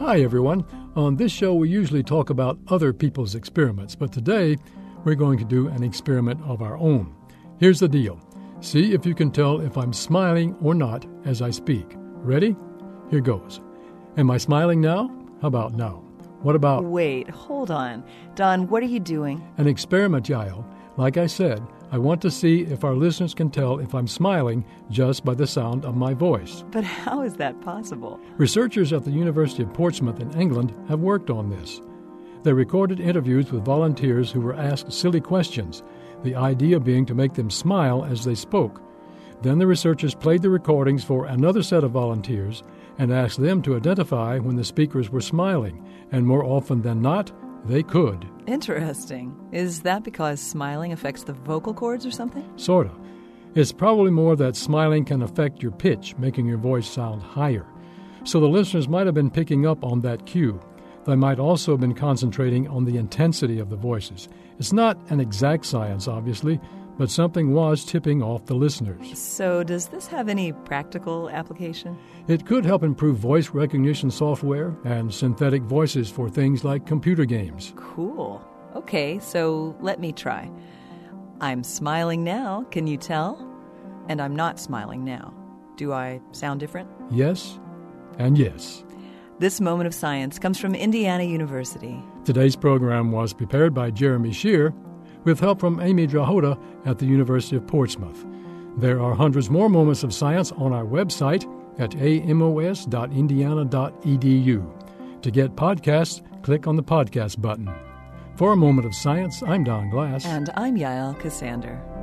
Hi, everyone. On this show, we usually talk about other people's experiments, but today we're going to do an experiment of our own. Here's the deal. See if you can tell if I'm smiling or not as I speak. Ready? Here goes. Am I smiling now? How about now? What about... Wait, hold on. Don, what are you doing? An experiment, Yael. Like I said, I want to see if our listeners can tell if I'm smiling just by the sound of my voice. But how is that possible? Researchers at the University of Portsmouth in England have worked on this. They recorded interviews with volunteers who were asked silly questions, the idea being to make them smile as they spoke. Then the researchers played the recordings for another set of volunteers and asked them to identify when the speakers were smiling, and more often than not, they could. Interesting. Is that because smiling affects the vocal cords or something? Sorta. It's probably more that smiling can affect your pitch, making your voice sound higher. So the listeners might have been picking up on that cue. They might also have been concentrating on the intensity of the voices. It's not an exact science, obviously, but something was tipping off the listeners. So does this have any practical application? It could help improve voice recognition software and synthetic voices for things like computer games. Cool. Okay, so let me try. I'm smiling now, can you tell? And I'm not smiling now. Do I sound different? Yes and yes. This moment of science comes from Indiana University. Today's program was prepared by Jeremy Shear with help from Amy Drahota at the University of Portsmouth. There are hundreds more moments of science on our website at amos.indiana.edu. To get podcasts, click on the podcast button. For A Moment of Science, I'm Don Glass. And I'm Yael Cassander.